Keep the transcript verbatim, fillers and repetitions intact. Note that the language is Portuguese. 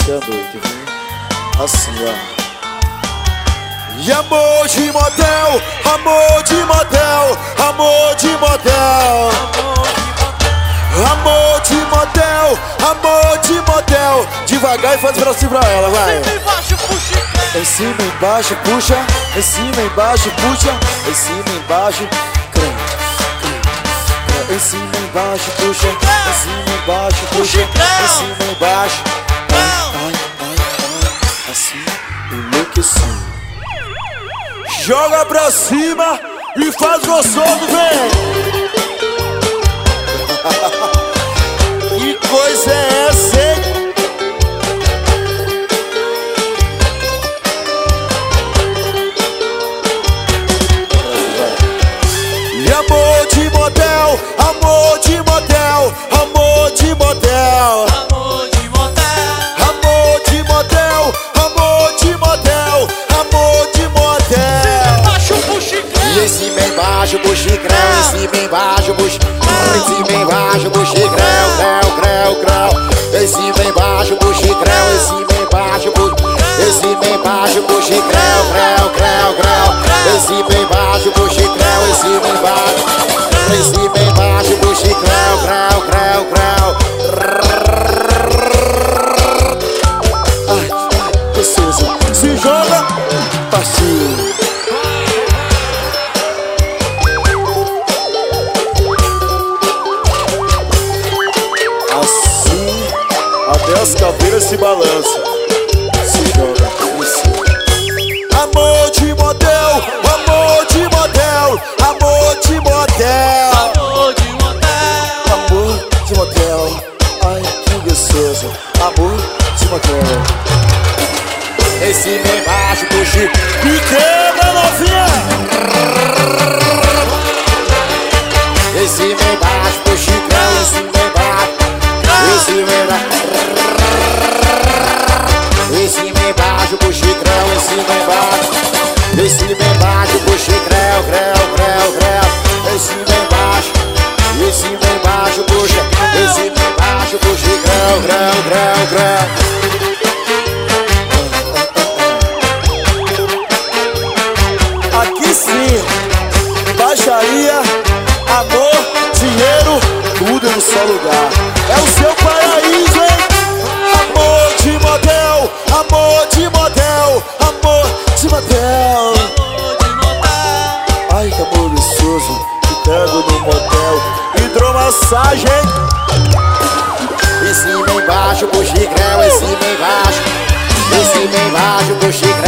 até a noite, viu? Assim, ó. E amor de motel, amor de motel, amor de motel, amor de motel, amor de motel. Devagar e faz bracinho pra ela, vai. Em cima, embaixo, puxa. Em cima, embaixo, puxa. Em cima, embaixo, crê, crê. Em cima, embaixo, puxa. Em cima, embaixo, puxa. Em cima, embaixo. Ai, ai, ai, ai. Assim, enlouqueci. Joga pra cima e faz gostoso, vem! Que coisa é essa, hein? E amor de motel, amor de motel, amor de motel, Amor de motel, amor de motel, amor de motel, amor de motel. puxa Em cima, embaixo, buchicreu. Em cima, embaixo, buchicreu. Em cima, embaixo, buchicreu. Creu, creu, creu. Em cima, embaixo, buchicreu. Em cima, embaixo, buchicreu. Em cima, embaixo, buchicreu. Creu, creu, creu. Em cima, embaixo, buchicreu. Em cima, embaixo. Em cima, embaixo, buchicreu. Creu, creu, creu. Ai, ai, gostoso. Se joga, partiu. Até as caveiras se balançam. Se joga, isso. Amor de motel, amor de motel, amor de motel, Amor de motel, amor de motel. Ai, que gostoso. Amor de motel. Em cima, embaixo, puxa e quebra, novinha. Em cima, embaixo, puxa e quebra. Em cima, embaixo. Em cima, embaixo. Em cima, embaixo, buchicreu. Em cima, embaixo. Em cima, embaixo, buchicreu. Creu, creu, creu. Em cima, embaixo. Em cima, embaixo, puxa. Em cima, embaixo, buchicreu. Creu, creu, creu. Aqui sim, baixaria, amor, dinheiro, tudo no só lugar. É o seu paraíso, hein? Amor de motel, amor de motel, amor de motel. amor de motel, Ai, que amor gostoso, te pego no motel. Hidromassagem. Em cima, embaixo, buchicreu. Em cima, embaixo. Em cima, embaixo, buchicreu.